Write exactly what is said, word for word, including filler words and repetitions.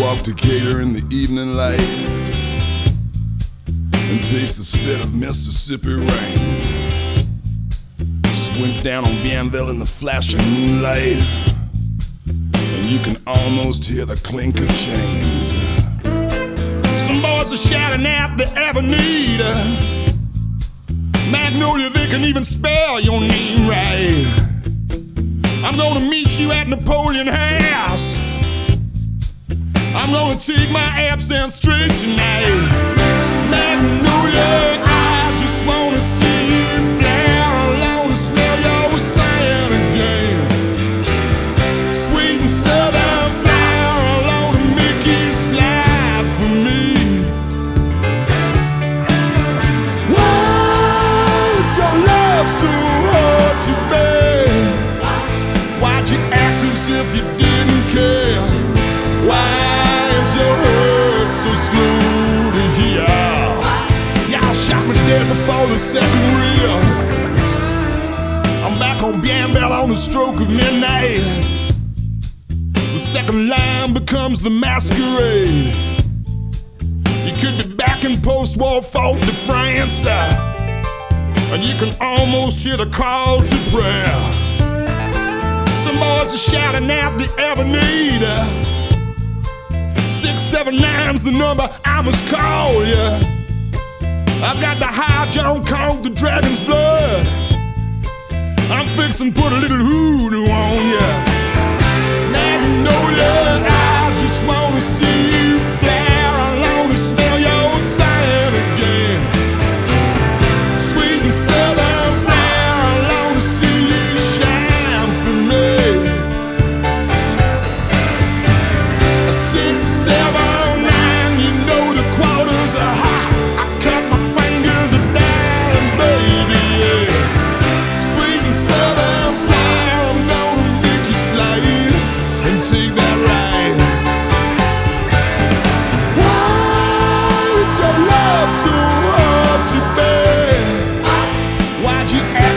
walk to Decatur in the evening light and taste the spit of Mississippi rain. Squint down on Bienville in the flashing moonlight, and you can almost hear the clink of chains. Some boys are shouting out the Avenida. Magnolia, they can even spell your name right. I'm gonna meet you at Napoleon House. I'm gonna take my absinthe straight tonight. Magnolia, I just wanna see you flare along and smell your sand again. Sweet and southern flower along to make you slide for me. Why is your love so hard to bear? Why'd you act as if you didn't care? Why is your hurt so slow to heal? Y'all shot me dead before the second reel. I'm back on Bienville on the stroke of midnight. The second line becomes the masquerade. You could be back in post-war Fort-de-France, uh, and you can almost hear the call to prayer. Some boys are shouting out the Avenida. Six, seven, nine's the number I must call ya. Yeah. I've got the high John Conk, the dragon's blood. I'm fixing to put a little hoodoo on ya. Magnolia, I just wanna see you flare along and smell your sand again. Sweet and southern flower along to see you shine for me. Six, seven, nine, you know the quarters are hot. I cut my fingers down, baby, yeah. Sweet and southern flower, I'm gonna make you slide and take that ride. Why is your love so hard to bear? Why'd you ask